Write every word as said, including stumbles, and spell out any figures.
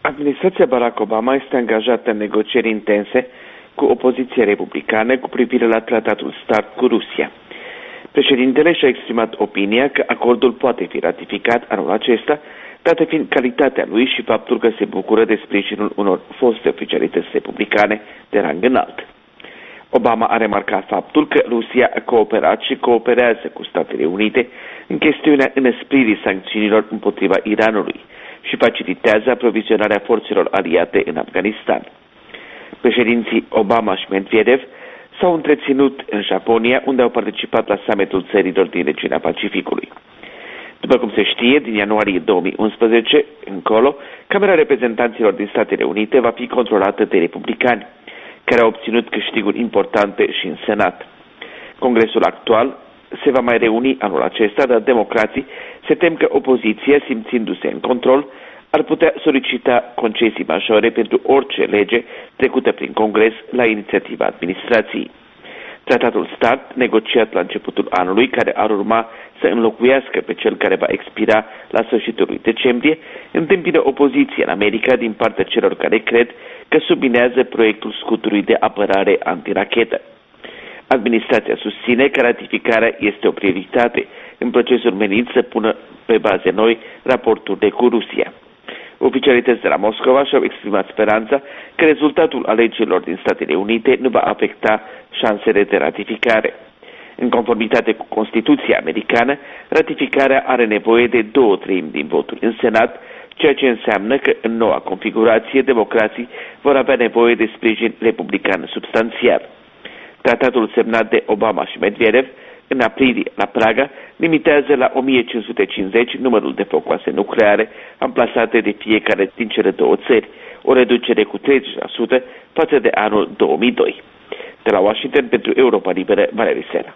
Administrația Barack Obama este angajată în negocieri intense cu opoziția republicană cu privire la tratatul START cu Rusia. Președintele și-a exprimat opinia că acordul poate fi ratificat anul acesta, dată fiind calitatea lui și faptul că se bucură de sprijinul unor foste oficialități republicane de rang înalt. Obama a remarcat faptul că Rusia a cooperat și cooperează cu Statele Unite în chestiunea înăspririi sancțiunilor împotriva Iranului și facilitează aprovizionarea forțelor aliate în Afganistan. Președinții Obama și Medvedev s-au întreținut în Japonia, unde au participat la summitul țărilor din regiunea Pacificului. După cum se știe, din ianuarie două mii unsprezece încolo, Camera Reprezentanților din Statele Unite va fi controlată de republicani, care au obținut câștiguri importante și în Senat. Congresul actual se va mai reuni anul acesta, dar democrații se tem că opoziția, simțindu-se în control, ar putea solicita concesii majore pentru orice lege trecută prin Congres la inițiativa administrației. Tratatul START, negociat la începutul anului, care ar urma să înlocuiască pe cel care va expira la sfârșitul lui decembrie, întâmpină opoziție în America din partea celor care cred că subminează proiectul scutului de apărare antirachetă. Administrația susține că ratificarea este o prioritate în procesul menit să pună pe baze noi raporturile cu Rusia. Oficialități de la Moscova și-au exprimat speranța că rezultatul alegerilor din Statele Unite nu va afecta șansele de ratificare. În conformitate cu Constituția americană, ratificarea are nevoie de două treimi din voturi în Senat, ceea ce înseamnă că în noua configurație democrații vor avea nevoie de sprijin republican substanțial. Tratatul semnat de Obama și Medvedev în aprilie la Praga limitează la o mie cinci sute cincizeci numărul de focoase nucleare amplasate de fiecare din cele două țări, o reducere cu treizeci la sută față de anul două mii doi. De la Washington, pentru Europa Liberă, Valeriu Sena.